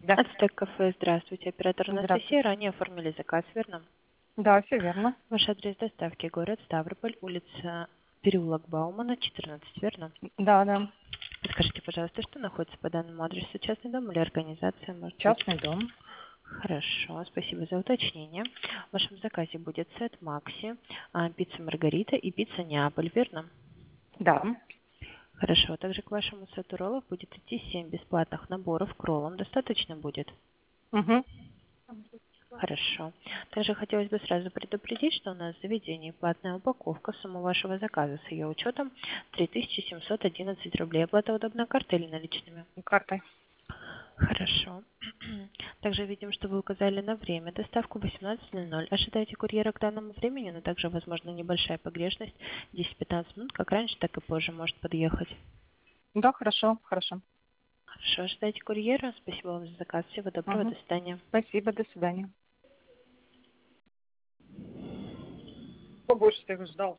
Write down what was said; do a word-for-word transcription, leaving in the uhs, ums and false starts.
Да. Ацтек кафе, здравствуйте. Оператор Анастасия, Здравствуйте. ранее оформили заказ, верно? Да, все верно. Ваш адрес доставки город Ставрополь, улица переулок Баумана, четырнадцать, верно? Да, да. Подскажите, пожалуйста, что находится по данному адресу? Частный дом или организация, может быть? Частный дом. Хорошо, спасибо за уточнение. В вашем заказе будет сет Макси, а, пицца Маргарита и пицца Неаполь, верно? Да. Хорошо, также к вашему сету роллов будет идти семь бесплатных наборов к роллам. Достаточно будет? Угу. Хорошо. Также хотелось бы сразу предупредить, что у нас в заведении платная упаковка. Сумма вашего заказа с ее учетом три тысячи семьсот одиннадцать рублей. Оплата удобна картой или наличными? Картой. Хорошо. Также видим, что вы указали на время доставку восемнадцать ноль ноль. Ожидаете курьера к данному времени, но также, возможно, небольшая погрешность. десять-пятнадцать минут, как раньше, так и позже может подъехать. Да, хорошо, хорошо. Хорошо, ожидайте курьера. Спасибо вам за заказ. Всего доброго, Угу. до свидания. Спасибо, до свидания. Побольше ты его ждал.